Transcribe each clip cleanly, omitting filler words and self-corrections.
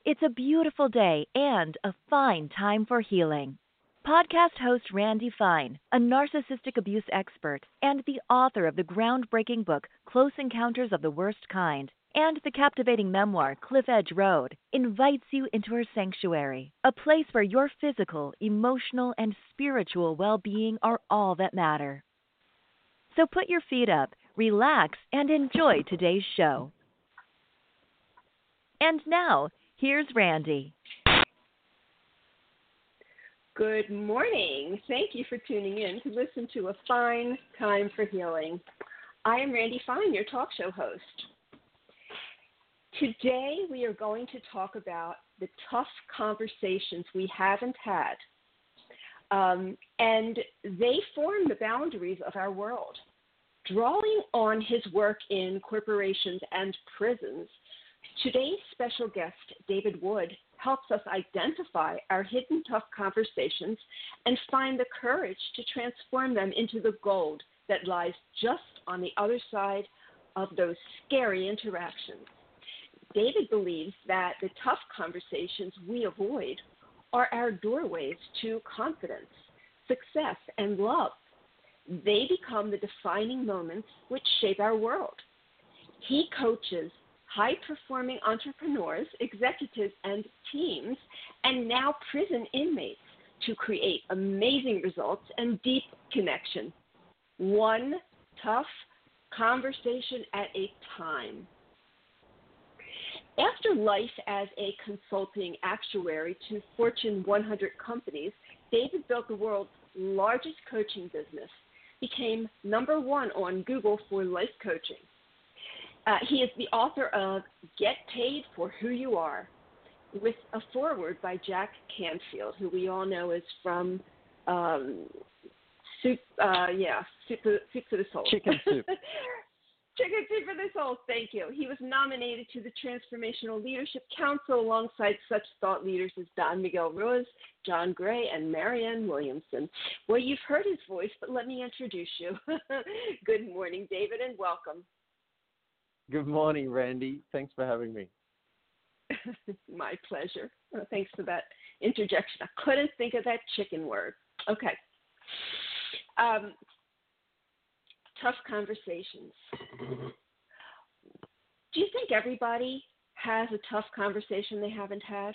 It's a beautiful day and a fine time for healing. Podcast host Randy Fine, a narcissistic abuse expert and the author of the groundbreaking book Close Encounters of the Worst Kind and the captivating memoir Cliff Edge Road, invites you into her sanctuary, a place where your physical, emotional, and spiritual well-being are all that matter. So put your feet up, relax, and enjoy today's show. And now, here's Randy. Good morning. Thank you for tuning in to listen to A Fine Time for Healing. I am Randy Fine, your talk show host. Today we are going to talk about the tough conversations we haven't had, and they form the boundaries of our world. Drawing on his work in corporations and prisons, today's special guest, David Wood, helps us identify our hidden tough conversations and find the courage to transform them into the gold that lies just on the other side of those scary interactions. David believes that the tough conversations we avoid are our doorways to confidence, success, and love. They become the defining moments which shape our world. He coaches high-performing entrepreneurs, executives, and teams, and now prison inmates to create amazing results and deep connection, one tough conversation at a time. After life as a consulting actuary to Fortune 100 companies, David built the world's largest coaching business, became number one on Google for life coaching. He is the author of Get Paid for Who You Are, with a foreword by Jack Canfield, who we all know is from Soup for the Soul. Chicken Soup. Chicken Soup for the Soul, thank you. He was nominated to the Transformational Leadership Council alongside such thought leaders as Don Miguel Ruiz, John Gray, and Marianne Williamson. Well, you've heard his voice, but let me introduce you. Good morning, David, and welcome. Good morning, Randy. Thanks for having me. My pleasure. Thanks for that interjection. I couldn't think of that chicken word. Okay. Tough conversations. Do you think everybody has a tough conversation they haven't had?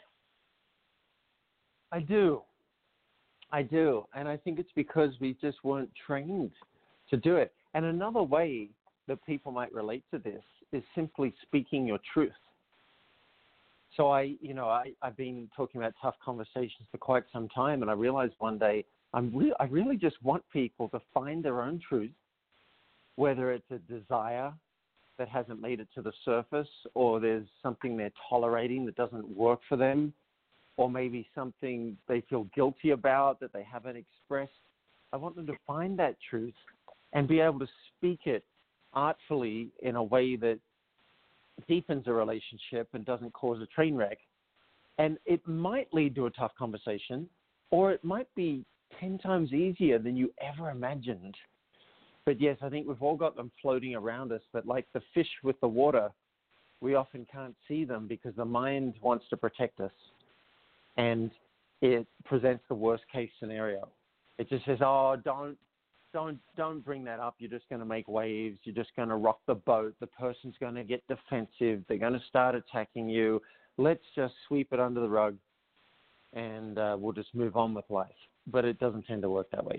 I do. And I think it's because we just weren't trained to do it. And another way that people might relate to this is simply speaking your truth. So I've been talking about tough conversations for quite some time, and I realized one day I really just want people to find their own truth, whether it's a desire that hasn't made it to the surface, or there's something they're tolerating that doesn't work for them, or maybe something they feel guilty about that they haven't expressed. I want them to find that truth and be able to speak it artfully in a way that deepens a relationship and doesn't cause a train wreck. And it might lead to a tough conversation, or it might be 10 times easier than you ever imagined. But yes, I think we've all got them floating around us, but like the fish with the water, we often can't see them because the mind wants to protect us. And it presents the worst case scenario. It just says, oh, don't bring that up. You're just going to make waves. You're just going to rock the boat. The person's going to get defensive. They're going to start attacking you. Let's just sweep it under the rug, and we'll just move on with life. But it doesn't tend to work that way.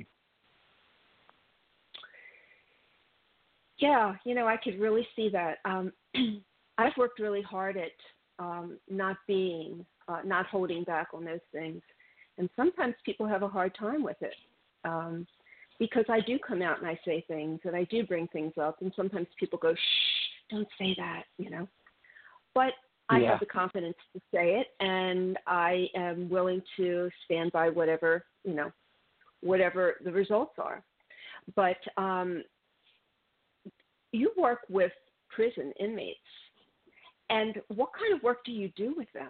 Yeah, I could really see that. I've worked really hard at not holding back on those things. And sometimes people have a hard time with it. Because I do come out and I say things, and I do bring things up, and sometimes people go, shh, don't say that, But I have the confidence to say it, and I am willing to stand by whatever the results are. But you work with prison inmates, and what kind of work do you do with them?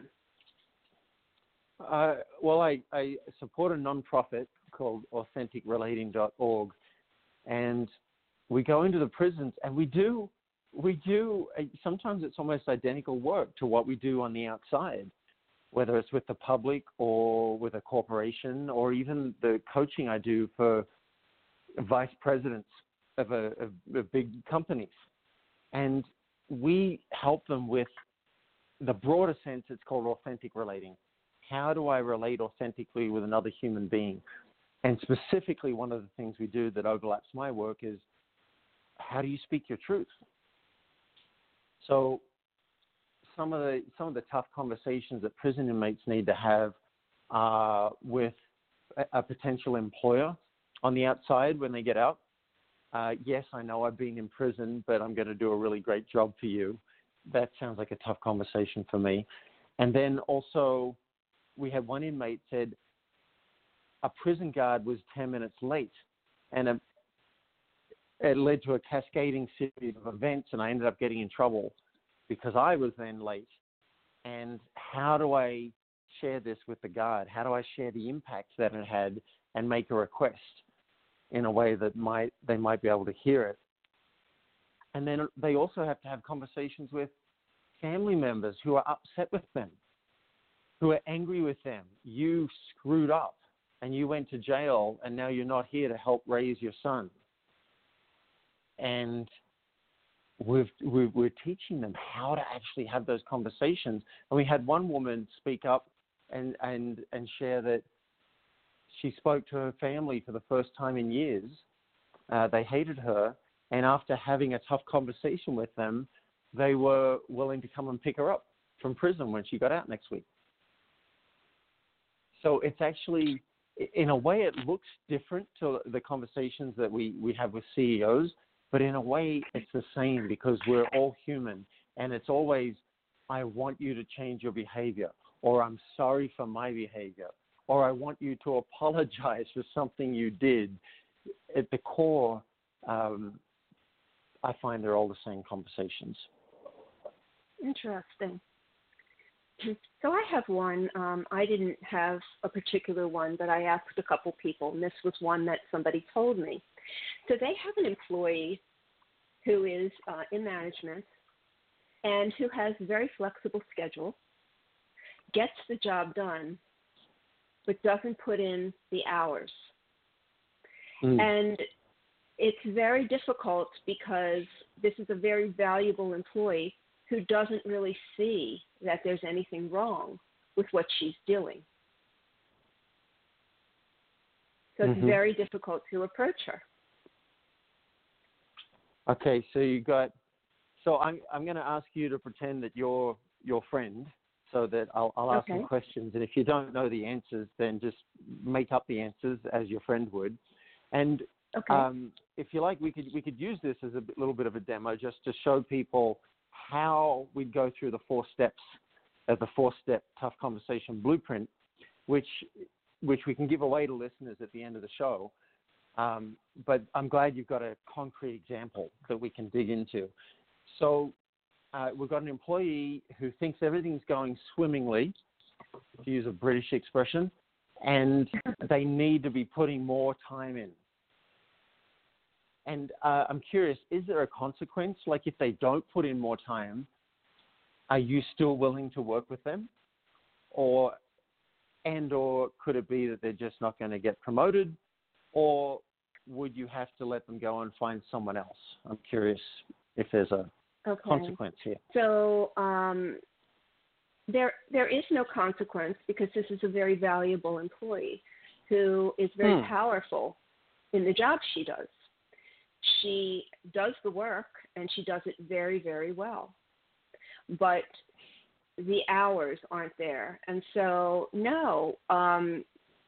Well, I support a nonprofit called AuthenticRelating.org, and we go into the prisons, and we do sometimes it's almost identical work to what we do on the outside. whether it's with the public or with a corporation, or even the coaching I do for vice presidents of big companies. And we help them with the broader sense. It's called authentic relating. How do I relate authentically with another human being? And specifically, one of the things we do that overlaps my work is, how do you speak your truth? So some of the tough conversations that prison inmates need to have with a potential employer on the outside when they get out. Yes, I know I've been in prison, but I'm going to do a really great job for you. That sounds like a tough conversation for me. And then also, we had one inmate said a prison guard was 10 minutes late, and it led to a cascading series of events, and I ended up getting in trouble because I was then late. And how do I share this with the guard? How do I share the impact that it had and make a request in a way that they might be able to hear it? And then they also have to have conversations with family members who are upset with them, who are angry with them. You screwed up and you went to jail, and now you're not here to help raise your son. And we're teaching them how to actually have those conversations. And we had one woman speak up and share that she spoke to her family for the first time in years. They hated her, and after having a tough conversation with them, they were willing to come and pick her up from prison when she got out next week. So it's actually, in a way, it looks different to the conversations that we have with CEOs, but in a way, it's the same, because we're all human, and it's always, I want you to change your behavior, or I'm sorry for my behavior, or I want you to apologize for something you did. At the core, I find they're all the same conversations. Interesting. So I have one. I didn't have a particular one, but I asked a couple people, and this was one that somebody told me. So they have an employee who is in management and who has a very flexible schedule, gets the job done, but doesn't put in the hours. And it's very difficult because this is a very valuable employee who doesn't really see that there's anything wrong with what she's doing. So it's very difficult to approach her. Okay, so I'm going to ask you to pretend that you're your friend, so that I'll ask some questions, and if you don't know the answers, then just make up the answers as your friend would. And if you like, we could use this as a little bit of a demo, just to show people how we go through the 4 steps of the 4-step tough conversation blueprint, which we can give away to listeners at the end of the show. But I'm glad you've got a concrete example that we can dig into. So we've got an employee who thinks everything's going swimmingly, to use a British expression, and they need to be putting more time in. And I'm curious, is there a consequence? Like, if they don't put in more time, are you still willing to work with them? Or could it be that they're just not going to get promoted? Or would you have to let them go and find someone else? I'm curious if there's a consequence here. So there is no consequence, because this is a very valuable employee who is very powerful in the job she does. She does the work, and she does it very, very well. But the hours aren't there. And so, no, I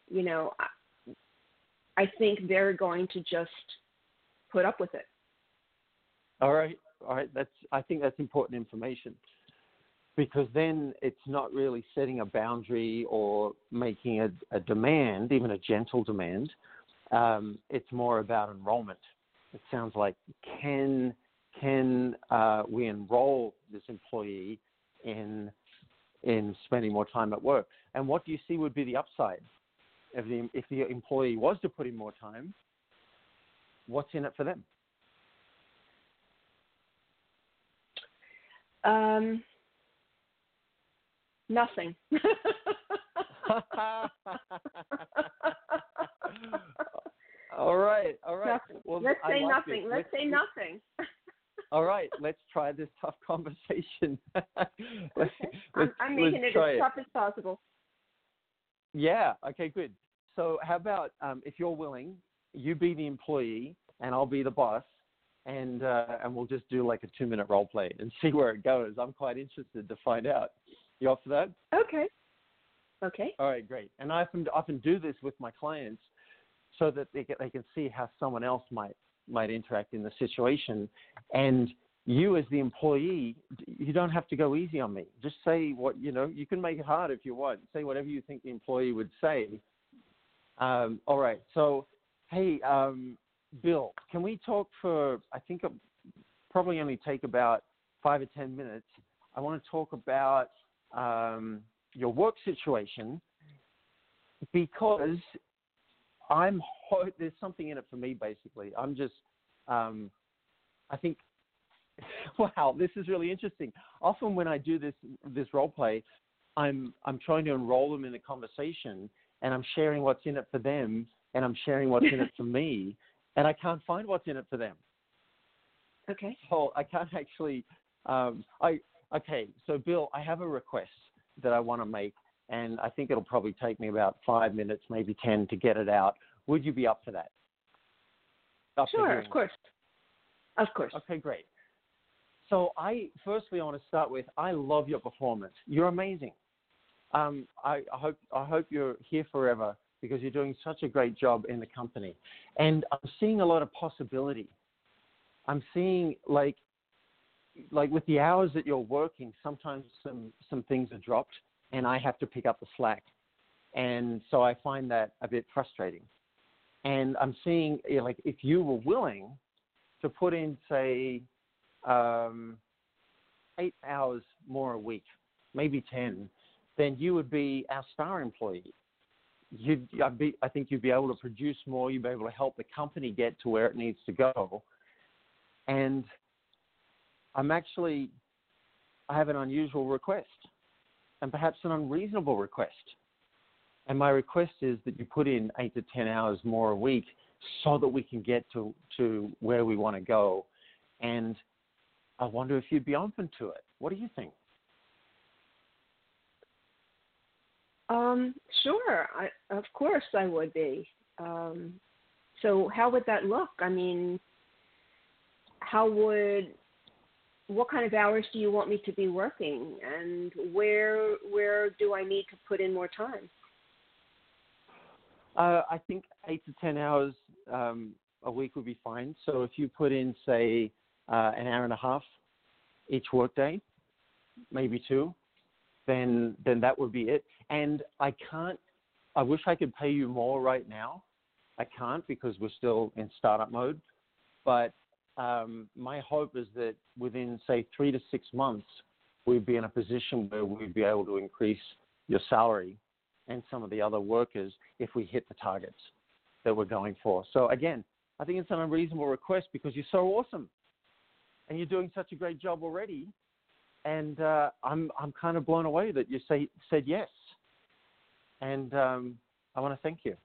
think they're going to just put up with it. All right. I think that's important information, because then it's not really setting a boundary or making a demand, even a gentle demand. It's more about enrollment. It sounds like, can we enroll this employee in spending more time at work? And what do you see would be the upside? If the employee was to put in more time, what's in it for them? Nothing. All right. Nothing. Well, Let's say like nothing. this. Let's say nothing. All right, let's try this tough conversation. I'm making it as tough as possible. Yeah. Okay. Good. So, how about if you're willing, you be the employee and I'll be the boss, and we'll just do like a 2-minute role play and see where it goes. I'm quite interested to find out. You up for that? Okay. All right. Great. And I often do this with my clients so that they can see how someone else might interact in the situation. And you as the employee, you don't have to go easy on me. Just say what, you can make it hard if you want. Say whatever you think the employee would say. All right. So, hey, Bill, can we talk for, I think it'll probably only take about 5 or 10 minutes. I want to talk about your work situation because there's something in it for me, basically. I'm just, I think, wow, this is really interesting. Often when I do this role play, I'm trying to enroll them in the conversation, and I'm sharing what's in it for them, and I'm sharing what's in it for me, and I can't find what's in it for them. Okay. So I can't actually. Okay. So Bill, I have a request that I want to make, and I think it'll probably take me about 5 minutes, maybe 10, to get it out. Would you be up for that? Sure, of course. Of course. Okay, great. So firstly, I want to start with, I love your performance. You're amazing. I hope you're here forever because you're doing such a great job in the company. And I'm seeing a lot of possibility. I'm seeing like with the hours that you're working, sometimes some things are dropped and I have to pick up the slack. And so I find that a bit frustrating. And I'm seeing, like, if you were willing to put in, say, 8 hours more a week, maybe 10, then you would be our star employee. I think you'd be able to produce more. You'd be able to help the company get to where it needs to go. And I have an unusual request and perhaps an unreasonable request. And my request is that you put in 8 to 10 hours more a week so that we can get to where we want to go. And I wonder if you'd be open to it. What do you think? Sure. Of course I would be. So how would that look? I mean, what kind of hours do you want me to be working, and where do I need to put in more time? I think 8 to 10 hours a week would be fine. So if you put in, say, an hour and a half each workday, maybe 2, then that would be it. And I wish I could pay you more right now. I can't because we're still in startup mode. But my hope is that within, say, 3 to 6 months, we'd be in a position where we'd be able to increase your salary and some of the other workers if we hit the targets that we're going for. So again, I think it's an unreasonable request because you're so awesome and you're doing such a great job already. And I'm kind of blown away that you said yes. And I want to thank you.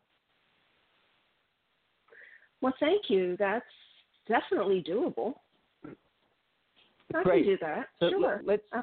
Well, thank you. That's definitely doable. I Great. can do that. So sure.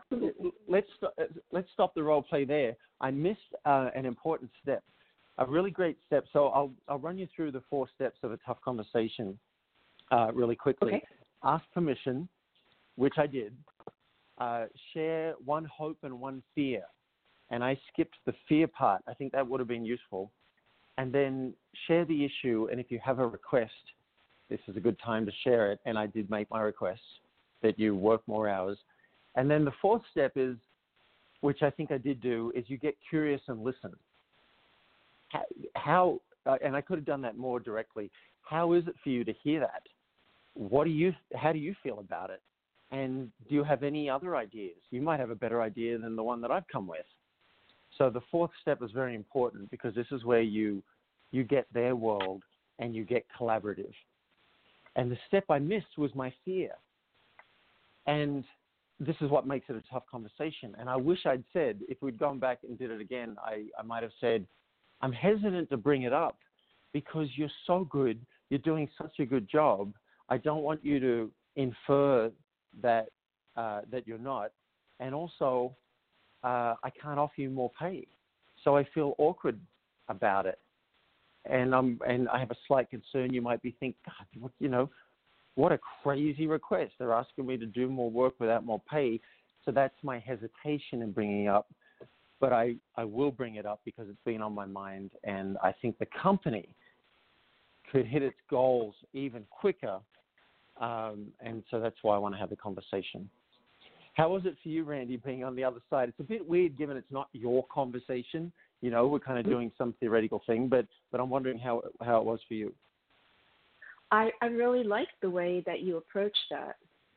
Let's stop the role play there. I missed an important step, a really great step. So I'll run you through the 4 steps of a tough conversation really quickly. Okay. Ask permission, which I did. Share 1 hope and 1 fear. And I skipped the fear part. I think that would have been useful. And then share the issue. And if you have a request, this is a good time to share it. And I did make my request that you work more hours. And then the 4th step is, which I think I did do, is you get curious and listen. And I could have done that more directly. How is it for you to hear that? How do you feel about it? And do you have any other ideas? You might have a better idea than the one that I've come with. So the 4th step is very important because this is where you get their world and you get collaborative. And the step I missed was my fear. And this is what makes it a tough conversation. And I wish I'd said, if we'd gone back and did it again, I might have said, I'm hesitant to bring it up because you're so good. You're doing such a good job. I don't want you to infer that that you're not. And also, I can't offer you more pay. So I feel awkward about it. And I have a slight concern. You might be thinking, God, what a crazy request. They're asking me to do more work without more pay. So that's my hesitation in bringing up. But I will bring it up because it's been on my mind. And I think the company could hit its goals even quicker. And so that's why I want to have the conversation. How was it for you, Randy, being on the other side? It's a bit weird given it's not your conversation. We're kind of doing some theoretical thing, but I'm wondering how it was for you. I really liked the way that you approached that,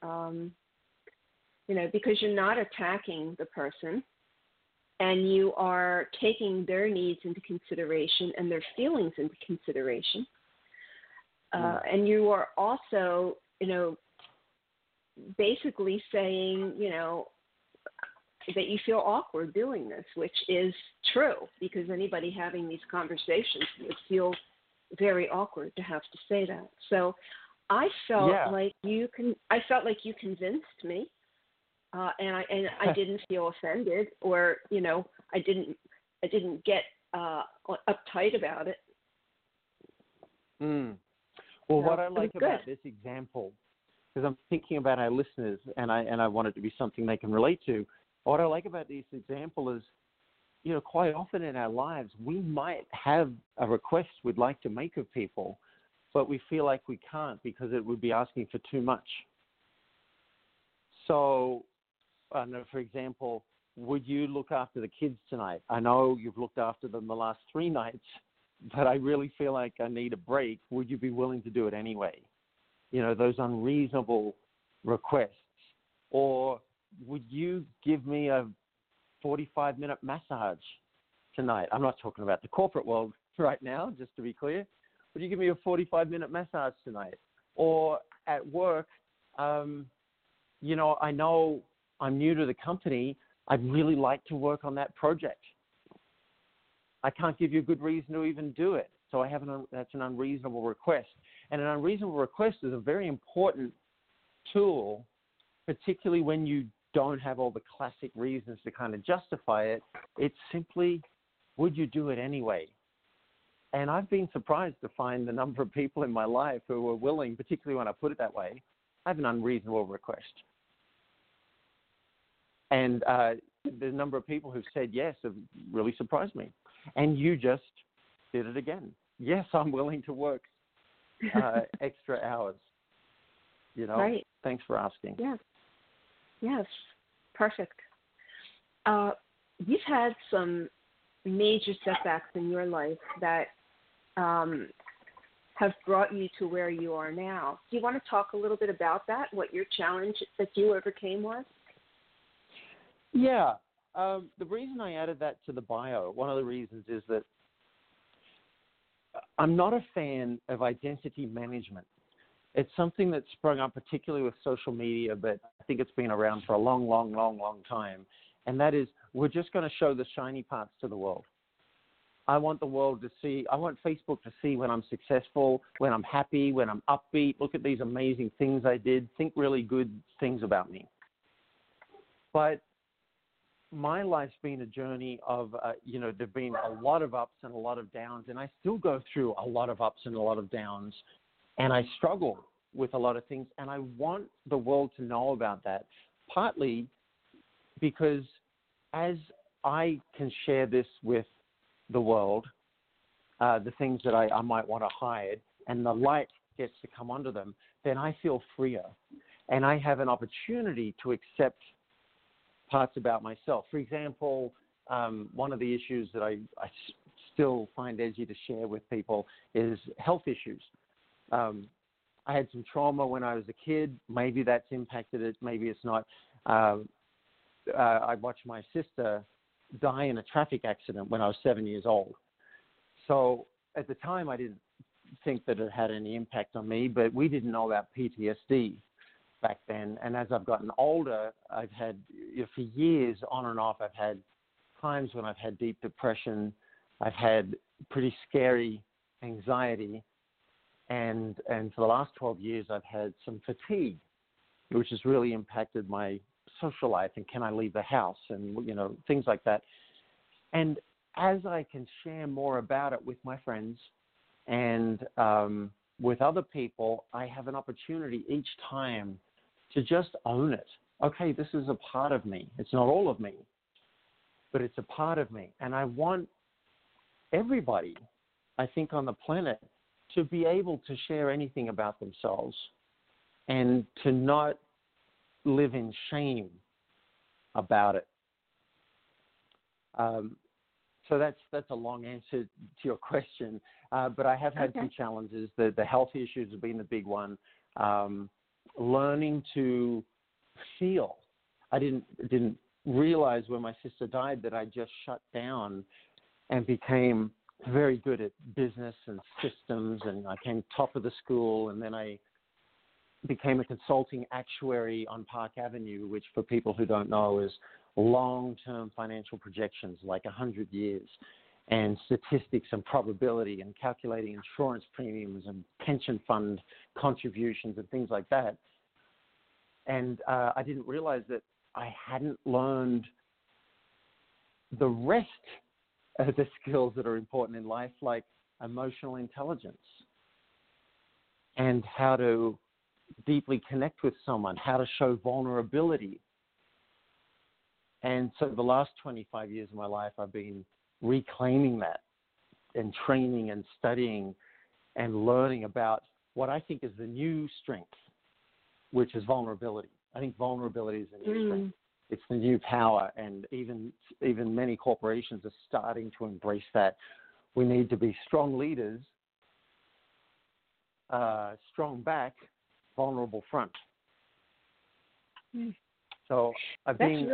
because you're not attacking the person and you are taking their needs into consideration and their feelings into consideration. And you are also, basically saying, that you feel awkward doing this, which is true because anybody having these conversations would feel very awkward to have to say that. So I felt like you convinced me, and I didn't feel offended or I didn't get uptight about it. Well, what I like about this example, because I'm thinking about our listeners and I want it to be something they can relate to. What I like about this example is, quite often in our lives, we might have a request we'd like to make of people, but we feel like we can't because it would be asking for too much. So, for example, would you look after the kids tonight? I know you've looked after them the last 3 nights, but I really feel like I need a break. Would you be willing to do it anyway? Those unreasonable requests. Or would you give me a 45-minute massage tonight? I'm not talking about the corporate world right now, just to be clear. Would you give me a 45-minute massage tonight? Or at work, I know I'm new to the company. I'd really like to work on that project. I can't give you a good reason to even do it. So that's an unreasonable request. And an unreasonable request is a very important tool, particularly when you don't have all the classic reasons to kind of justify it. It's simply, would you do it anyway? And I've been surprised to find the number of people in my life who are willing, particularly when I put it that way, I have an unreasonable request. And the number of people who've said yes have really surprised me. And you just did it again. Yes, I'm willing to work extra hours. Right. Thanks for asking. Yes, perfect. You've had some major setbacks in your life that have brought you to where you are now. Do you want to talk a little bit about that, what your challenge that you overcame was? Yeah. The reason I added that to the bio, one of the reasons is that I'm not a fan of identity management. It's something that sprung up particularly with social media, but I think it's been around for a long, long, long, long time. And that is, we're just going to show the shiny parts to the world. I want the world to see, I want Facebook to see when I'm successful, when I'm happy, when I'm upbeat. Look at these amazing things I did. Think really good things about me. But my life's been a journey of, there've been a lot of ups and a lot of downs, and I still go through a lot of ups and a lot of downs, and I struggle with a lot of things, and I want the world to know about that, partly because as I can share this with the world, the things that I might want to hide, and the light gets to come under them, then I feel freer, and I have an opportunity to accept parts about myself. For example, one of the issues that I still find edgy to share with people is health issues. I had some trauma when I was a kid. Maybe that's impacted it. Maybe it's not. I watched my sister die in a traffic accident when I was 7 years old. So at the time, I didn't think that it had any impact on me, but we didn't know about PTSD. back then. And as I've gotten older, I've had, for years on and off, I've had times when I've had deep depression. I've had pretty scary anxiety. And for the last 12 years, I've had some fatigue, which has really impacted my social life and can I leave the house and, things like that. And as I can share more about it with my friends and with other people, I have an opportunity each time to just own it. Okay, this is a part of me. It's not all of me, but it's a part of me. And I want everybody, I think, on the planet to be able to share anything about themselves and to not live in shame about it. So that's a long answer to your question, but I have had some challenges. The health issues have been the big one. Learning to feel. I didn't realize when my sister died that I just shut down and became very good at business and systems, and I came top of the school, and then I became a consulting actuary on Park Avenue, which for people who don't know is long-term financial projections, like 100 years, and statistics and probability and calculating insurance premiums and pension fund contributions and things like that. And I didn't realize that I hadn't learned the rest of the skills that are important in life, like emotional intelligence and how to deeply connect with someone, how to show vulnerability. And so the last 25 years of my life, I've been reclaiming that and training and studying and learning about what I think is the new strength, which is vulnerability. I think vulnerability is the new strength. It's the new power, and even many corporations are starting to embrace that. We need to be strong leaders, strong back, vulnerable front. So I've been.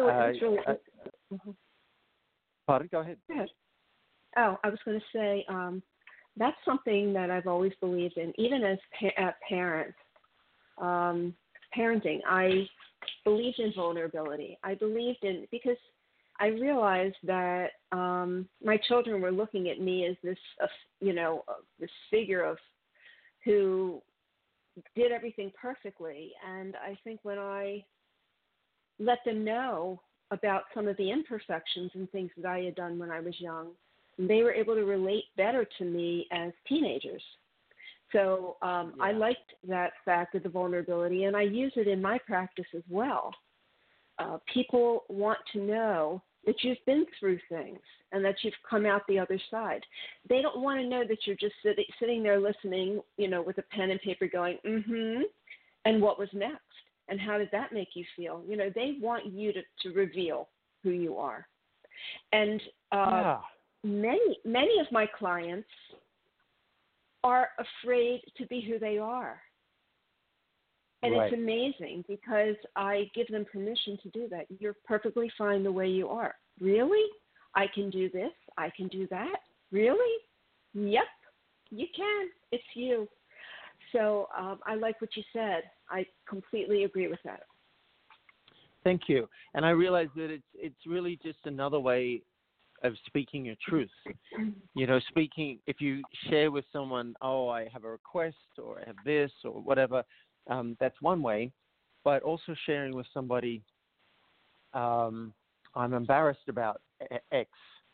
Pardon? Go ahead. Oh, I was going to say that's something that I've always believed in, even as parents. Parenting, I believed in vulnerability. I believed in, because I realized that my children were looking at me as this, this figure of who did everything perfectly. And I think when I let them know about some of the imperfections and things that I had done when I was young, they were able to relate better to me as teenagers. So I liked that fact of the vulnerability, and I use it in my practice as well. People want to know that you've been through things and that you've come out the other side. They don't want to know that you're just sitting there listening, with a pen and paper going, and what was next, and how did that make you feel? They want you to reveal who you are. And many of my clients are afraid to be who they are. And It's amazing because I give them permission to do that. You're perfectly fine the way you are. Really? I can do this. I can do that. Really? Yep, you can. It's you. So I like what you said. I completely agree with that. Thank you. And I realize that it's really just another way of speaking your truth. Speaking, if you share with someone, I have a request or I have this or whatever, that's one way. But also sharing with somebody, I'm embarrassed about X,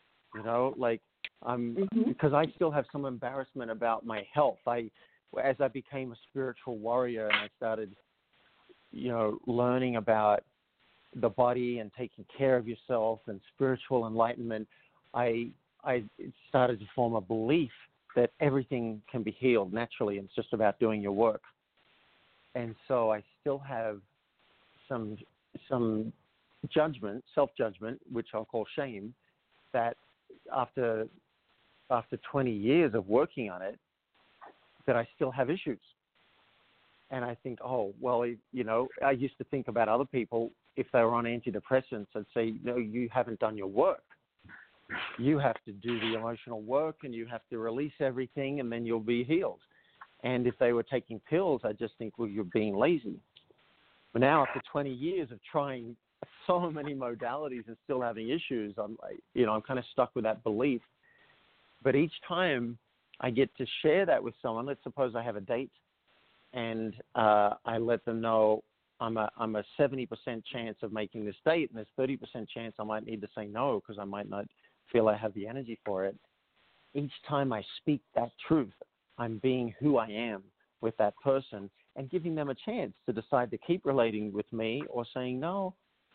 because I still have some embarrassment about my health. As I became a spiritual warrior and I started, learning about the body and taking care of yourself and spiritual enlightenment, I started to form a belief that everything can be healed naturally, and it's just about doing your work. And so I still have some judgment, self-judgment, which I'll call shame, that after 20 years of working on it, that I still have issues. And I think, I used to think about other people, if they were on antidepressants, I'd say, no, you haven't done your work. You have to do the emotional work and you have to release everything and then you'll be healed. And if they were taking pills, I just think, well, you're being lazy. But now, after 20 years of trying so many modalities and still having issues, I'm kind of stuck with that belief. But each time I get to share that with someone, let's suppose I have a date, and I let them know I'm a 70% chance of making this date, and there's 30% chance I might need to say no because I might not feel I have the energy for it. Each time I speak that truth, I'm being who I am with that person and giving them a chance to decide to keep relating with me or saying, no,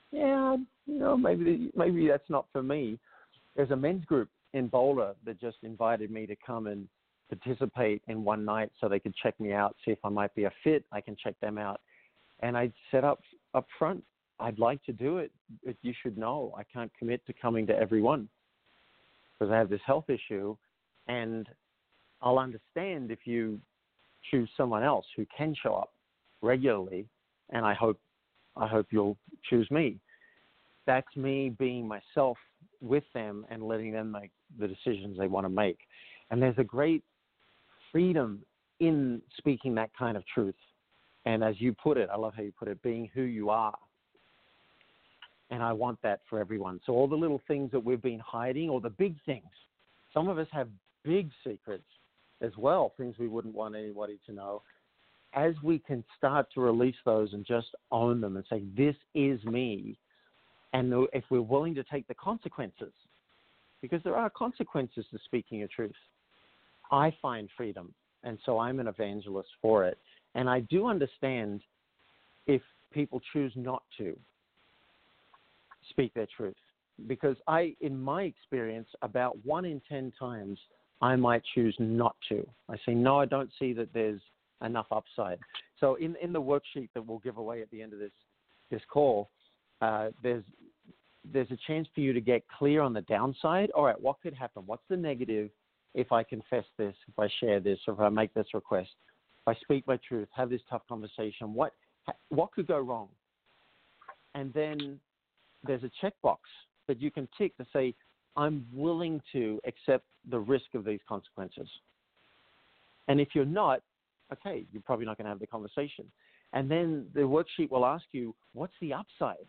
maybe that's not for me. There's a men's group in Boulder that just invited me to come and participate in one night so they could check me out, see if I might be a fit. I can check them out. And I said up front, I'd like to do it, but you should know I can't commit to coming to every one because I have this health issue, and I'll understand if you choose someone else who can show up regularly, and I hope you'll choose me. That's me being myself with them and letting them make the decisions they want to make. And there's a great freedom in speaking that kind of truth. And as you put it, I love how you put it, being who you are. And I want that for everyone. So all the little things that we've been hiding, or the big things, some of us have big secrets as well, things we wouldn't want anybody to know. As we can start to release those and just own them and say, this is me, and if we're willing to take the consequences, because there are consequences to speaking your truth, I find freedom, and so I'm an evangelist for it. And I do understand if people choose not to speak their truth, because in my experience, about 1 in 10 times, I might choose not to. I say, no, I don't see that there's enough upside. So in the worksheet that we'll give away at the end of this call, there's a chance for you to get clear on the downside. All right, what could happen? What's the negative if I confess this, if I share this, or if I make this request, if I speak my truth, have this tough conversation? What could go wrong? And then there's a checkbox that you can tick to say, I'm willing to accept the risk of these consequences. And if you're not, okay, you're probably not going to have the conversation. And then the worksheet will ask you, what's the upside?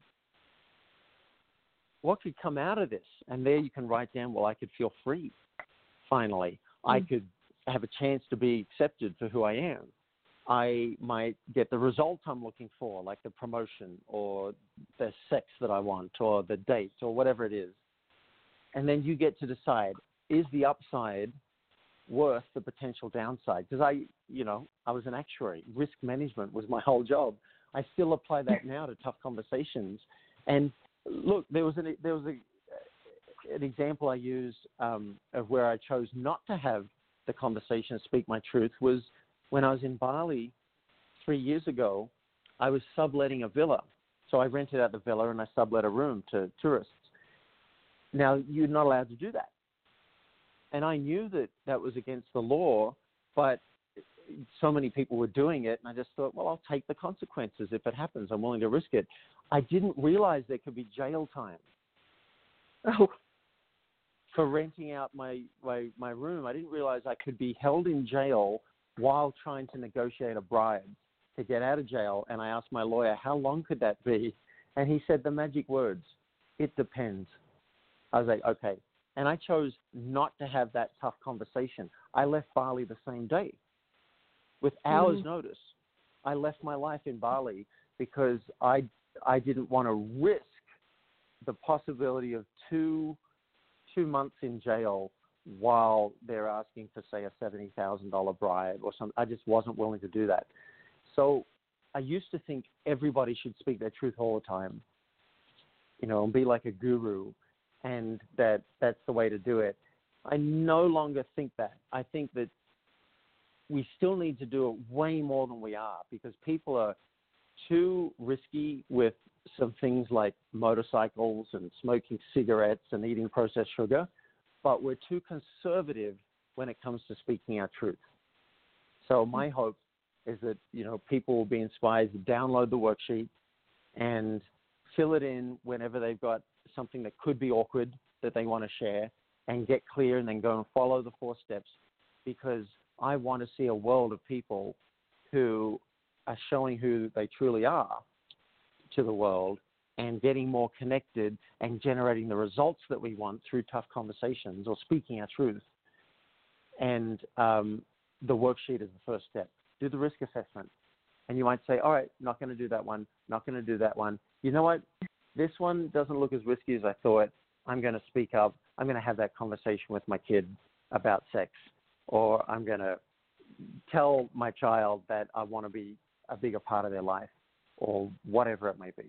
What could come out of this? And there you can write down, well, I could feel free, finally. I could have a chance to be accepted for who I am. I might get the result I'm looking for, like the promotion or the sex that I want or the date or whatever it is. And then you get to decide, is the upside worth the potential downside? Because I was an actuary. Risk management was my whole job. I still apply that now to tough conversations. And look, there was an example I used of where I chose not to have the conversation, speak my truth, was when I was in Bali 3 years ago. I was subletting a villa. So I rented out the villa and I sublet a room to tourists. Now, you're not allowed to do that. And I knew that was against the law, but so many people were doing it, and I just thought, well, I'll take the consequences if it happens. I'm willing to risk it. I didn't realize there could be jail time for renting out my room. I didn't realize I could be held in jail while trying to negotiate a bribe to get out of jail. And I asked my lawyer, how long could that be? And he said the magic words, it depends. I was like, okay. And I chose not to have that tough conversation. I left Bali the same day with hours' notice. I left my life in Bali because I didn't want to risk the possibility of two months in jail while they're asking for, say, a $70,000 bribe or something. I just wasn't willing to do that. So I used to think everybody should speak their truth all the time, and be like a guru, and that's the way to do it. I no longer think that. I think that we still need to do it way more than we are, because people are too risky with some things like motorcycles and smoking cigarettes and eating processed sugar, but we're too conservative when it comes to speaking our truth. So my hope is that, people will be inspired to download the worksheet and fill it in whenever they've got something that could be awkward that they want to share, and get clear and then go and follow the 4 steps, because I want to see a world of people who are showing who they truly are to the world and getting more connected and generating the results that we want through tough conversations or speaking our truth. And the worksheet is the first step. Do the risk assessment. And you might say, all right, not going to do that one, not going to do that one. You know what? This one doesn't look as risky as I thought. I'm going to speak up. I'm going to have that conversation with my kid about sex, or I'm going to tell my child that I want to be a bigger part of their life, or whatever it may be.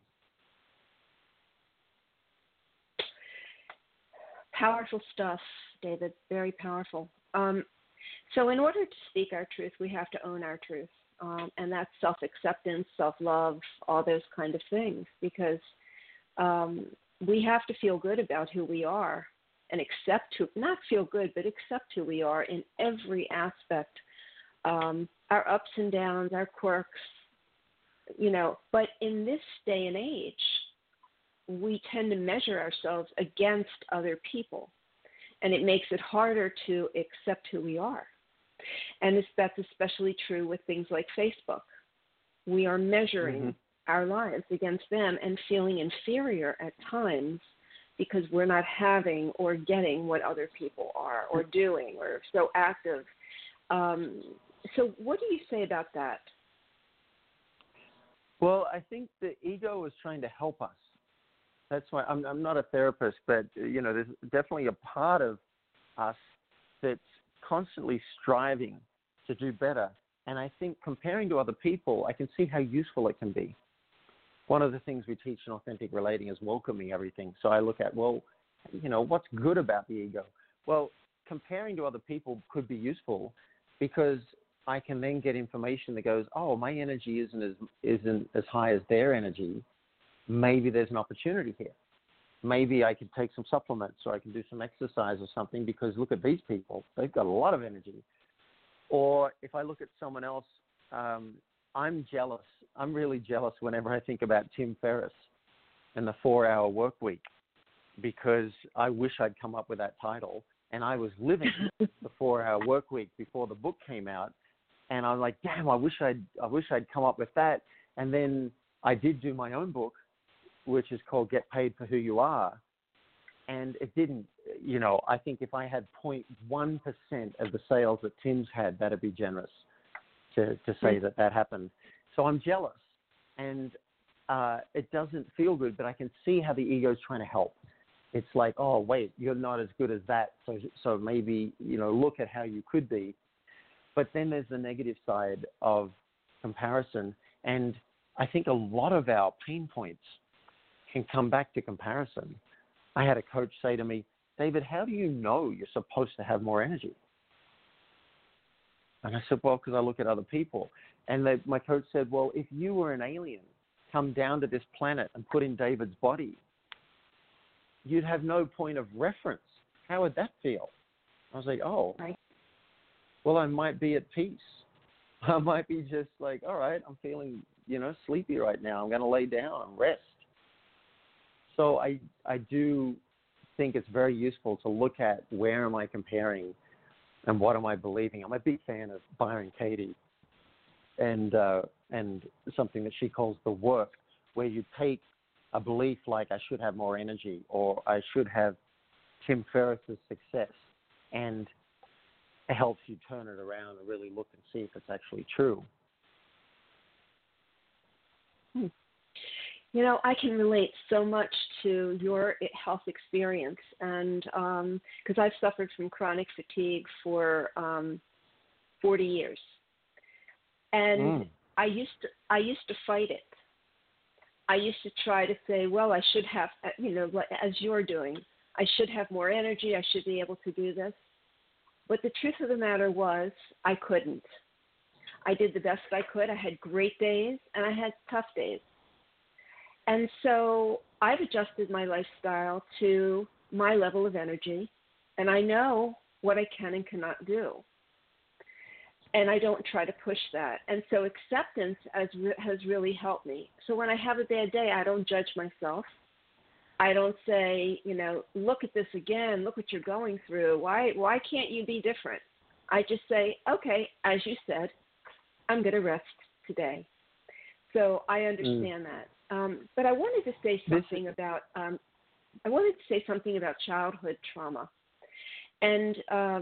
Powerful stuff, David. Very powerful. So in order to speak our truth, we have to own our truth. And that's self-acceptance, self-love, all those kind of things, because we have to feel good about who we are and not feel good, but accept who we are in every aspect, our ups and downs, our quirks, but in this day and age, we tend to measure ourselves against other people, and it makes it harder to accept who we are. And that's especially true with things like Facebook. We are measuring our lives against them and feeling inferior at times because we're not having or getting what other people are or doing or so active. So what do you say about that? Well, I think the ego is trying to help us. That's why I'm not a therapist, but, there's definitely a part of us that's constantly striving to do better. And I think comparing to other people, I can see how useful it can be. One of the things we teach in Authentic Relating is welcoming everything. So I look at, what's good about the ego? Well, comparing to other people could be useful because I can then get information that goes, oh, my energy isn't as high as their energy. Maybe there's an opportunity here. Maybe I could take some supplements or I can do some exercise or something because look at these people. They've got a lot of energy. Or if I look at someone else, I'm jealous. I'm really jealous whenever I think about Tim Ferriss and the 4-hour work week because I wish I'd come up with that title. And I was living the 4-hour work week before the book came out. And I'm like, damn, I wish I'd come up with that. And then I did do my own book, which is called Get Paid for Who You Are. And it didn't, I think if I had 0.1% of the sales that Tim's had, that'd be generous to say that happened. So I'm jealous. And it doesn't feel good, but I can see how the ego's trying to help. It's like, oh, wait, you're not as good as that. So maybe, look at how you could be. But then there's the negative side of comparison. And I think a lot of our pain points can come back to comparison. I had a coach say to me, David, how do you know you're supposed to have more energy? And I said, well, because I look at other people. And my coach said, well, if you were an alien, come down to this planet and put in David's body, you'd have no point of reference. How would that feel? I was like, oh, right. Well, I might be at peace. I might be just like, all right, I'm feeling, sleepy right now. I'm going to lay down and rest. So I do think it's very useful to look at where am I comparing and what am I believing. I'm a big fan of Byron Katie and something that she calls the work, where you take a belief like I should have more energy or I should have Tim Ferriss's success, and it helps you turn it around and really look and see if it's actually true. I can relate so much to your health experience, and because I've suffered from chronic fatigue for 40 years, and I used to fight it. I used to try to say, well, I should have, as you're doing, I should have more energy. I should be able to do this. But the truth of the matter was, I couldn't. I did the best I could. I had great days, and I had tough days. And so I've adjusted my lifestyle to my level of energy, and I know what I can and cannot do. And I don't try to push that. And so acceptance has really helped me. So when I have a bad day, I don't judge myself. I don't say, look at this again, look what you're going through. Why can't you be different? I just say, okay, as you said, I'm going to rest today. So I understand that. But I wanted to say something about childhood trauma. And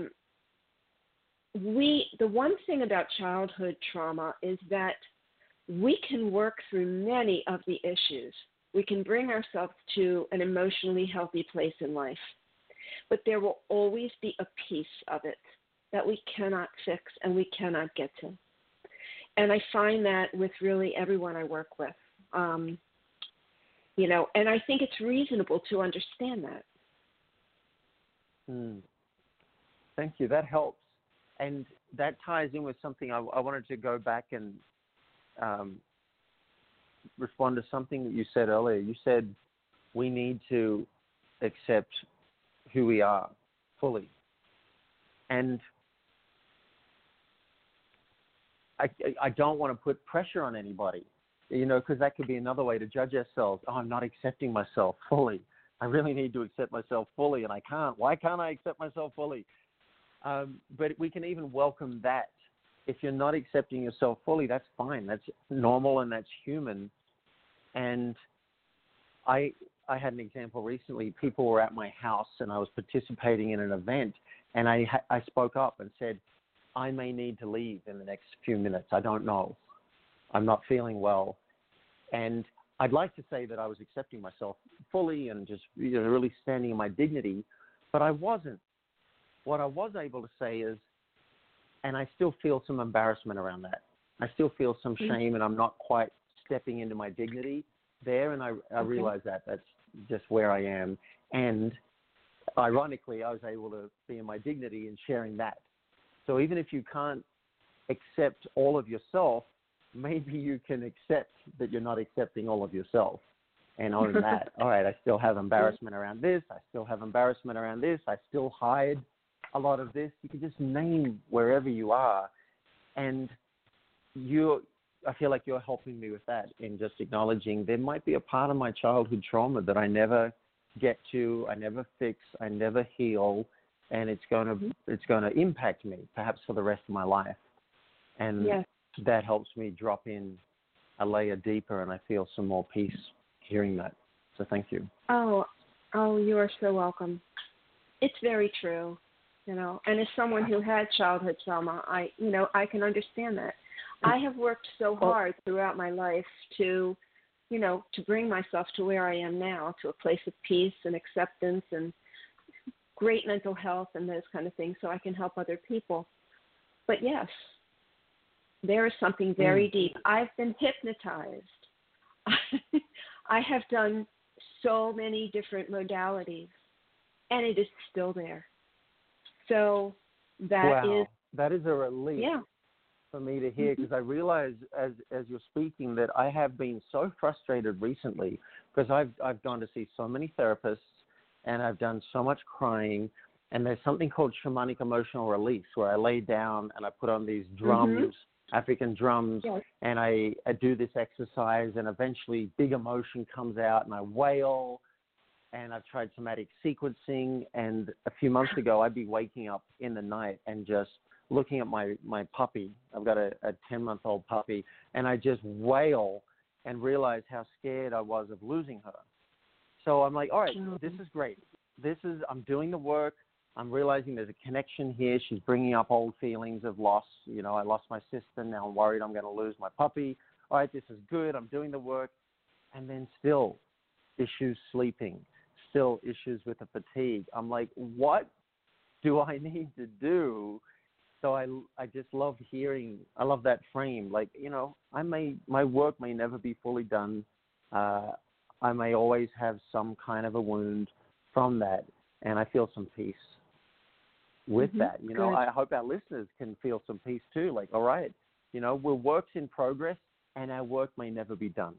the one thing about childhood trauma is that we can work through many of the issues. We can bring ourselves to an emotionally healthy place in life. But there will always be a piece of it that we cannot fix and we cannot get to. And I find that with really everyone I work with. And I think it's reasonable to understand that. Thank you. That helps. And that ties in with something I wanted to go back and respond to something that you said earlier. You said we need to accept who we are fully. And I don't want to put pressure on anybody, because that could be another way to judge ourselves. Oh, I'm not accepting myself fully. I really need to accept myself fully, and I can't. Why can't I accept myself fully? But we can even welcome that. If you're not accepting yourself fully, that's fine. That's normal and that's human. And I had an example recently. People were at my house and I was participating in an event, and I spoke up and said, I may need to leave in the next few minutes. I don't know. I'm not feeling well. And I'd like to say that I was accepting myself fully and just really standing in my dignity, but I wasn't. What I was able to say is, and I still feel some embarrassment around that. I still feel some shame, and I'm not quite stepping into my dignity there, and I realize that that's just where I am. And ironically, I was able to be in my dignity and sharing that. So even if you can't accept all of yourself, maybe you can accept that you're not accepting all of yourself and own that. All right, I still have embarrassment around this. I still have embarrassment around this. I still hide a lot of this. You can just name wherever you are. And I feel like you're helping me with that in just acknowledging there might be a part of my childhood trauma that I never get to, I never fix, I never heal, and it's going to impact me perhaps for the rest of my life. And that helps me drop in a layer deeper, and I feel some more peace hearing that. So thank you. Oh, you are so welcome. It's very true, and as someone who had childhood trauma, I can understand that. I have worked so hard throughout my life to bring myself to where I am now, to a place of peace and acceptance and great mental health and those kind of things, so I can help other people. But yes, there is something very deep. I've been hypnotized. I have done so many different modalities, and it is still there. So that is a relief for me to hear, because I realize as you're speaking that I have been so frustrated recently, because I've gone to see so many therapists and I've done so much crying, and there's something called shamanic emotional release where I lay down and I put on these drums, African drums, and I do this exercise, and eventually big emotion comes out and I wail. And I've tried somatic sequencing, and a few months ago I'd be waking up in the night and just looking at my puppy. I've got a 10-month-old puppy, and I just wail and realize how scared I was of losing her. So I'm like, all right, this is great. I'm doing the work. I'm realizing there's a connection here. She's bringing up old feelings of loss. I lost my sister. Now I'm worried I'm going to lose my puppy. All right, this is good. I'm doing the work. And then still issues sleeping, still issues with the fatigue. I'm like, what do I need to do? So I just love hearing, I love that frame. Like, my work may never be fully done. I may always have some kind of a wound from that, and I feel some peace with that. I hope our listeners can feel some peace too. Like, all right, we're works in progress, and our work may never be done.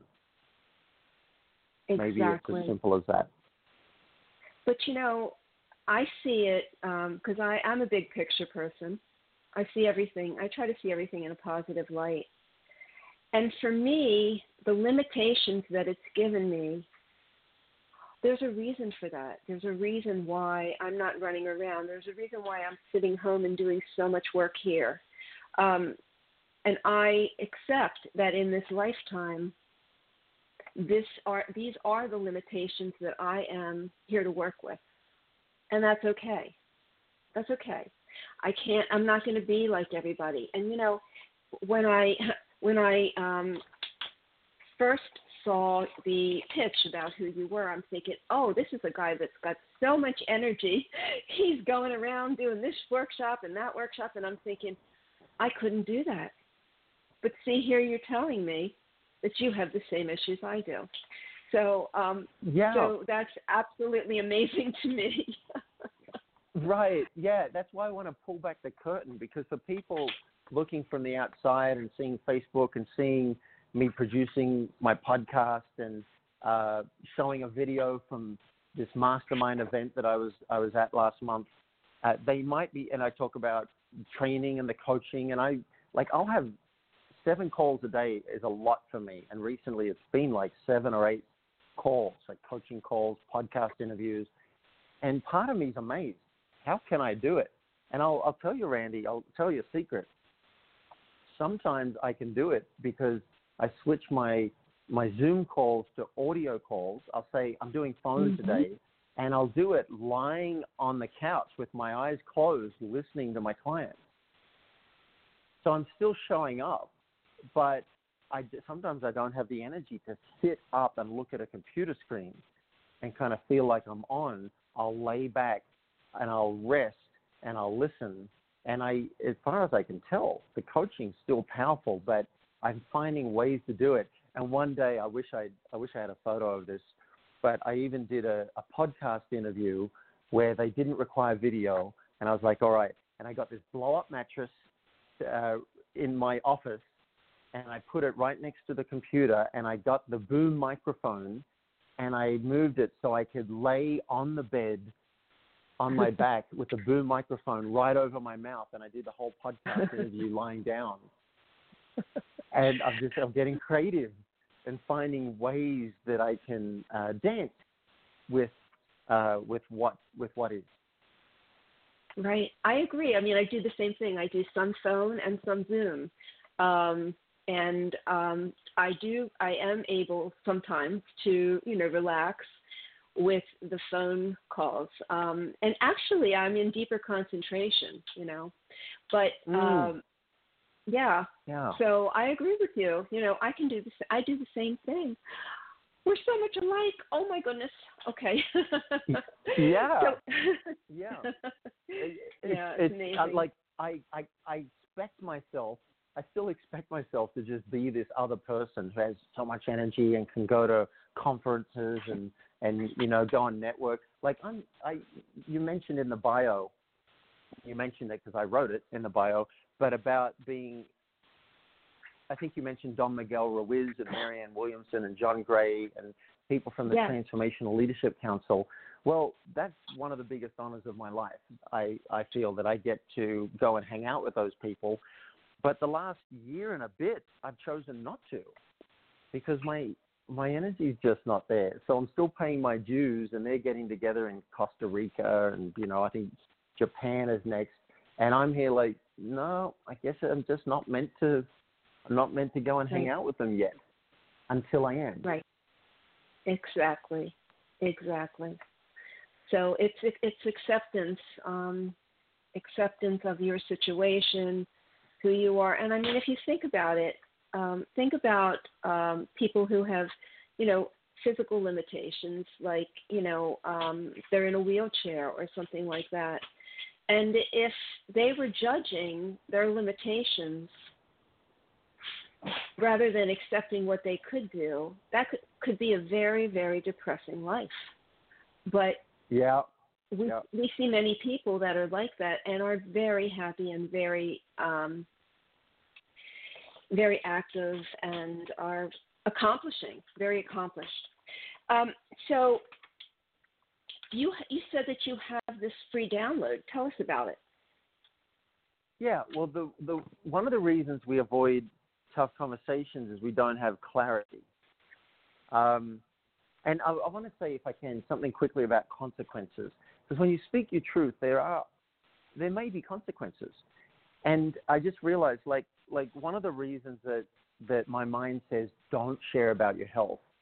Exactly. Maybe it's as simple as that. But, I see it because I'm a big picture person. I see everything. I try to see everything in a positive light. And for me, the limitations that it's given me, there's a reason for that. There's a reason why I'm not running around. There's a reason why I'm sitting home and doing so much work here. And I accept that in this lifetime, these are the limitations that I am here to work with. And that's okay. That's okay. I'm not going to be like everybody. And, you know, when I first saw the pitch about who you were, I'm thinking, oh, this is a guy that's got so much energy. He's going around doing this workshop and that workshop. And I'm thinking, I couldn't do that. But see, here you're telling me that you have the same issues I do. So, so that's absolutely amazing to me. Right. Yeah. That's why I want to pull back the curtain, because for people looking from the outside and seeing Facebook and seeing me producing my podcast and showing a video from this mastermind event that I was at last month, they might be, and I talk about training and the coaching, and I'll have 7 calls a day is a lot for me. And recently it's been like 7 or 8 calls, like coaching calls, podcast interviews. And part of me is amazed. How can I do it? And I'll tell you, Randy, I'll tell you a secret. Sometimes I can do it because I switch my Zoom calls to audio calls. I'll say I'm doing phone today, and I'll do it lying on the couch with my eyes closed, listening to my clients. So I'm still showing up, but sometimes I don't have the energy to sit up and look at a computer screen and kind of feel like I'm on. I'll lay back and I'll rest and I'll listen. And as far as I can tell, the coaching's still powerful, but I'm finding ways to do it. And one day, I wish I had a photo of this, but I even did a podcast interview where they didn't require video, and I was like, all right. And I got this blow-up mattress in my office, and I put it right next to the computer, and I got the boom microphone, and I moved it so I could lay on the bed on my back with the boom microphone right over my mouth, and I did the whole podcast interview lying down. And I'm getting creative and finding ways that I can dance with what is. Right. I agree. I mean, I do the same thing. I do some phone and some Zoom. I am able sometimes to, relax with the phone calls. And actually I'm in deeper concentration, but, yeah. So I agree with you. I can do this. I do the same thing. We're so much alike. Oh my goodness. Okay. Yeah. Yeah. It's amazing. Like I expect myself. I still expect myself to just be this other person who has so much energy and can go to conferences and go on network. Like you mentioned in the bio. You mentioned it because I wrote it in the bio. But about being, I think you mentioned Don Miguel Ruiz and Marianne Williamson and John Gray and people from the Transformational Leadership Council. Well, that's one of the biggest honors of my life. I feel that I get to go and hang out with those people. But the last year and a bit, I've chosen not to because my energy is just not there. So I'm still paying my dues, and they're getting together in Costa Rica, and, I think Japan is next. And I'm here like, no, I guess I'm just not meant to go and hang out with them yet until I am. Right. Exactly. So it's acceptance, acceptance of your situation, who you are. And I mean, if you think about it, think about people who have, physical limitations, like, they're in a wheelchair or something like that. And if they were judging their limitations rather than accepting what they could do, that could be a very, very depressing life. But we see many people that are like that and are very happy and very, very active and are very accomplished. So you said that you have this free download. Tell us about it. Yeah, well, the one of the reasons we avoid tough conversations is we don't have clarity. And I want to say, if I can, something quickly about consequences. Because when you speak your truth, there may be consequences. And I just realized, like one of the reasons that my mind says don't share about your health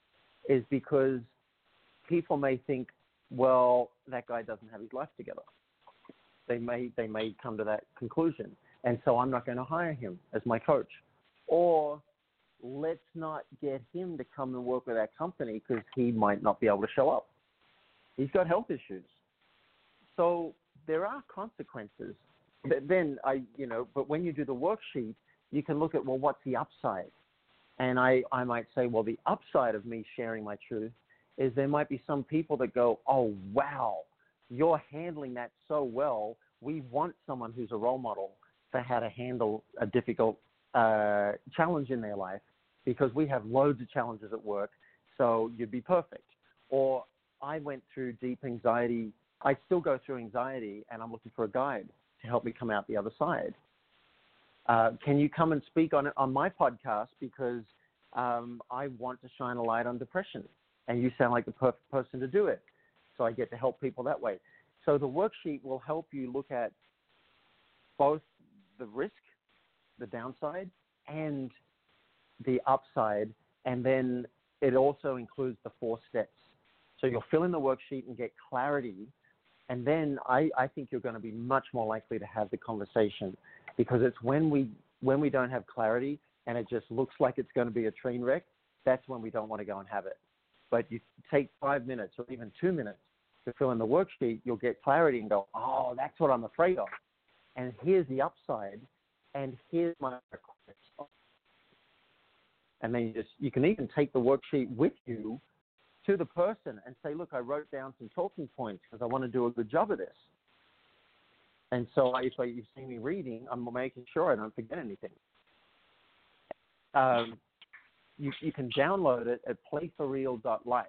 is because people may think, well, that guy doesn't have his life together. They may come to that conclusion. And so I'm not going to hire him as my coach. Or let's not get him to come and work with our company because he might not be able to show up. He's got health issues. So there are consequences. But when you do the worksheet, you can look at, well, what's the upside? And I might say, well, the upside of me sharing my truth is there might be some people that go, oh, wow, you're handling that so well. We want someone who's a role model for how to handle a difficult challenge in their life because we have loads of challenges at work, so you'd be perfect. Or I went through deep anxiety. I still go through anxiety, and I'm looking for a guide to help me come out the other side. Can you come and speak on it on my podcast because I want to shine a light on depression, and you sound like the perfect person to do it. So I get to help people that way. So the worksheet will help you look at both the risk, the downside, and the upside, and then it also includes the 4 steps. So you'll fill in the worksheet and get clarity, and then I think you're going to be much more likely to have the conversation because it's when we don't have clarity and it just looks like it's going to be a train wreck, that's when we don't want to go and have it. But you take 5 minutes or even 2 minutes to fill in the worksheet, you'll get clarity and go, oh, that's what I'm afraid of. And here's the upside, and here's my request. And then you can even take the worksheet with you to the person and say, look, I wrote down some talking points because I want to do a good job of this. And so if you see me reading, I'm making sure I don't forget anything. You can download it at playforreal.life.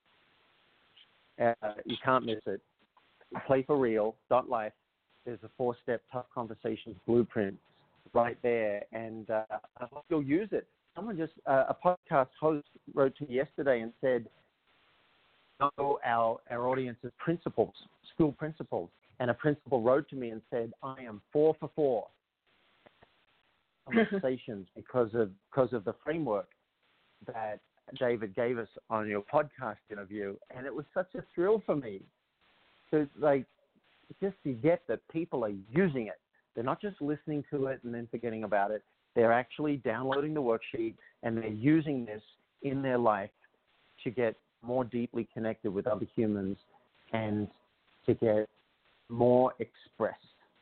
You can't miss it. Playforreal.life. There's a 4-step tough conversations blueprint right there, and I hope you'll use it. Someone a podcast host wrote to me yesterday and said, know our audience's principals, school principals, and a principal wrote to me and said, I am 4 for 4 conversations because of the framework that David gave us on your podcast interview, and it was such a thrill for me to just to get that people are using it. They're not just listening to it and then forgetting about it. They're actually downloading the worksheet and they're using this in their life to get more deeply connected with other humans and to get more expressed.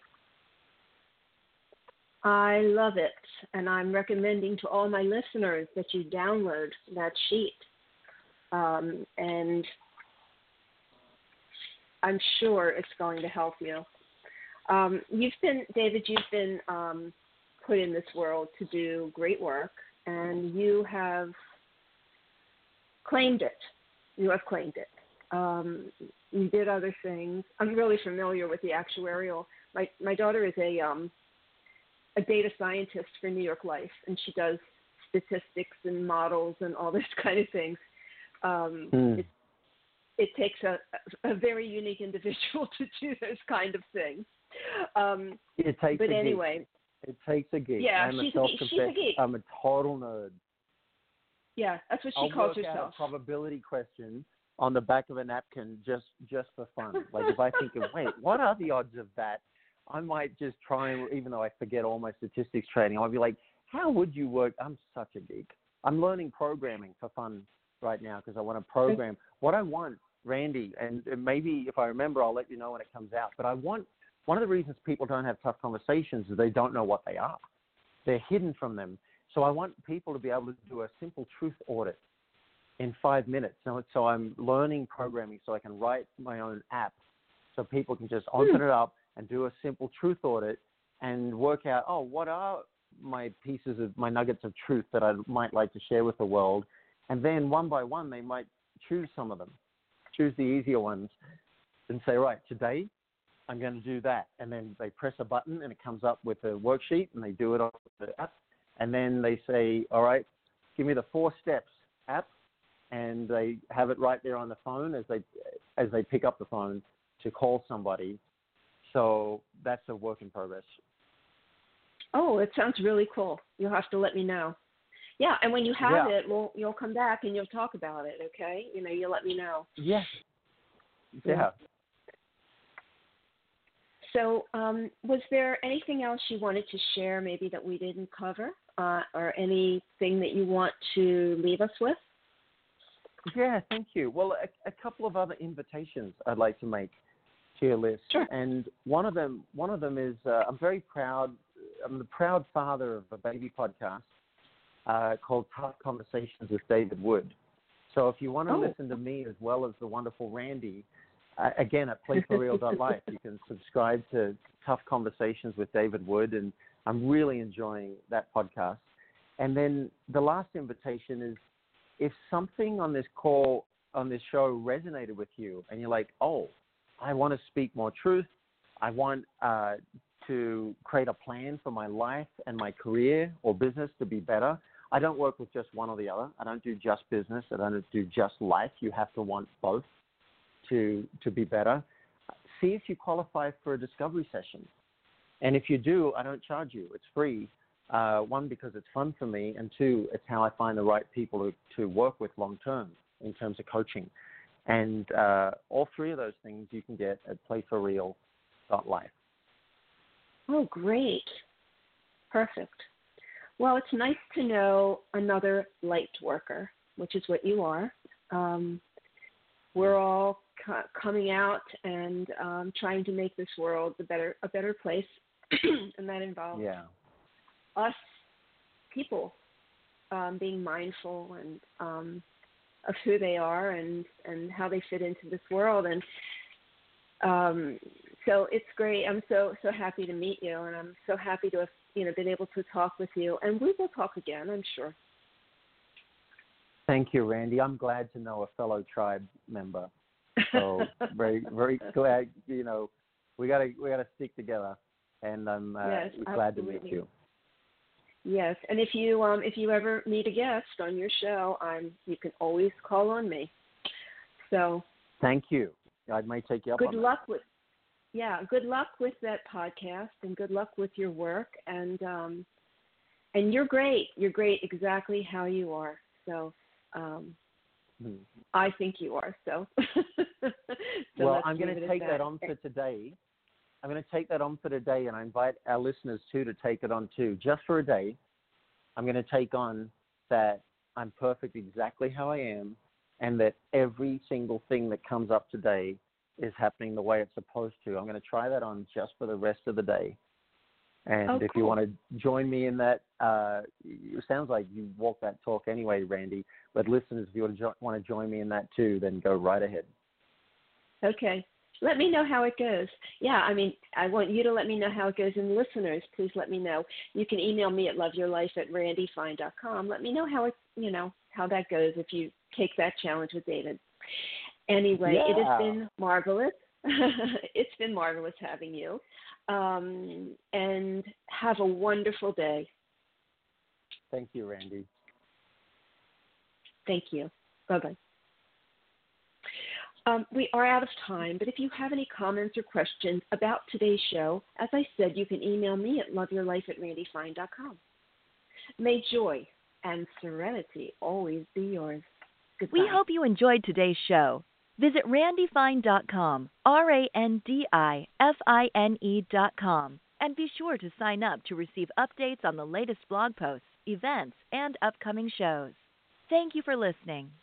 I love it, and I'm recommending to all my listeners that you download that sheet. And I'm sure it's going to help you. David, you've been put in this world to do great work, and you have claimed it. You have claimed it. You did other things. I'm really familiar with the actuarial. My daughter is a data scientist for New York Life, and she does statistics and models and all this kind of things. It takes a very unique individual to do those kind of things. It takes but a anyway. geek. It takes a geek. Yeah, she's a geek. I'm a total nerd. Yeah, that's what she I'll calls work herself. out a probability question on the back of a napkin just for fun. Like if I think of, wait, what are the odds of that? I might just try and, even though I forget all my statistics training, I'll be like, how would you work? I'm such a geek. I'm learning programming for fun right now because I want to program. What I want, Randy, and maybe if I remember, I'll let you know when it comes out, but I want, one of the reasons people don't have tough conversations is they don't know what they are. They're hidden from them. So I want people to be able to do a simple truth audit in 5 minutes. So I'm learning programming so I can write my own app so people can just open it up and do a simple truth audit and work out, oh, what are my pieces of my nuggets of truth that I might like to share with the world. And then one by one, they might choose some of them, choose the easier ones and say, right, today I'm going to do that. And then they press a button and it comes up with a worksheet and they do it on the app. And then they say, all right, give me the 4 steps app. And they have it right there on the phone as they pick up the phone to call somebody. So that's a work in progress. Oh, it sounds really cool. You'll have to let me know. Yeah, and when you have Yeah. it, you'll come back and you'll talk about it. Okay, you'll let me know. Yes. Yeah. Yeah. So, was there anything else you wanted to share, maybe that we didn't cover, or anything that you want to leave us with? Yeah, thank you. Well, a couple of other invitations I'd like to make to your list, Sure. and one of them is I'm very proud. I'm the proud father of a baby podcast called Tough Conversations with David Wood. So if you want to listen to me as well as the wonderful Randy, again at playforreal.life, you can subscribe to Tough Conversations with David Wood, and I'm really enjoying that podcast. And then the last invitation is, if something on this call, on this show resonated with you and you're like, oh, I want to speak more truth, I want to create a plan for my life and my career or business to be better. I don't work with just one or the other. I don't do just business. I don't do just life. You have to want both to be better. See if you qualify for a discovery session. And if you do, I don't charge you. It's free. One, because it's fun for me, and two, it's how I find the right people to work with long term in terms of coaching. And all three of those things you can get at playforreal.life. Oh, great. Perfect. Well, it's nice to know another light worker, which is what you are. We're all coming out and trying to make this world a better place, and that involves us people being mindful and of who they are and how they fit into this world. And so it's great. I'm so happy to meet you, and I'm so happy to have been able to talk with you. And we will talk again, I'm sure. Thank you, Randy. I'm glad to know a fellow tribe member. So very, very glad. We gotta stick together, and I'm glad to meet you. Yes, and if you ever meet a guest on your show, you can always call on me. So thank you. I might take you up on that. Good luck with that podcast, and good luck with your work. And you're great. You're great exactly how you are. So I think you are. So well, I'm going to take that on for today. I'm going to take that on for today, and I invite our listeners to take it on too. Just for a day, I'm going to take on that I'm perfect exactly how I am, and that every single thing that comes up today is happening the way it's supposed to. I'm going to try that on just for the rest of the day. And if you want to join me in that, it sounds like you walk that talk anyway, Randy. But listeners, if you want to join me in that too, then go right ahead. Okay. Let me know how it goes. Yeah, I want you to let me know how it goes. And listeners, please let me know. You can email me at loveyourlife@randyfine.com. Let me know how how that goes if you take that challenge with David. Anyway, It has been marvelous. It's been marvelous having you. And have a wonderful day. Thank you, Randy. Thank you. Bye-bye. We are out of time, but if you have any comments or questions about today's show, as I said, you can email me at loveyourlife@randyfine.com. May joy and serenity always be yours. Goodbye. We hope you enjoyed today's show. Visit randyfine.com, RANDIFINE.com, and be sure to sign up to receive updates on the latest blog posts, events, and upcoming shows. Thank you for listening.